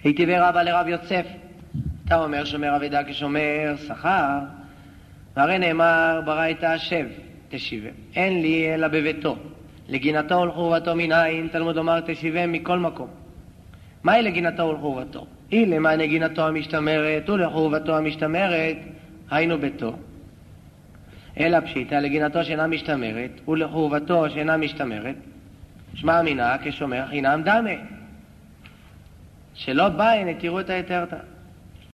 הייתי ברבא לרב יוסף, אתה אומר שומר אבדה כשומר שכר, והרי נאמר ברייתא השב תשיבם, אין לי אלא בביתו, לגינתו ולחורבתו מנין, תלמוד אומר תשיבם מכל מקום. מהי לגינתו ולחורבתו? היא למה נגינתו המשתמרת ולחורבתו המשתמרת, היינו ביתו. אלא פשיטה לגינתו שאינה משתמרת ולחורבתו שאינה משתמרת, שמע מינה כשומר חינם דמה, שלא בא הנה תראו את היתרתא.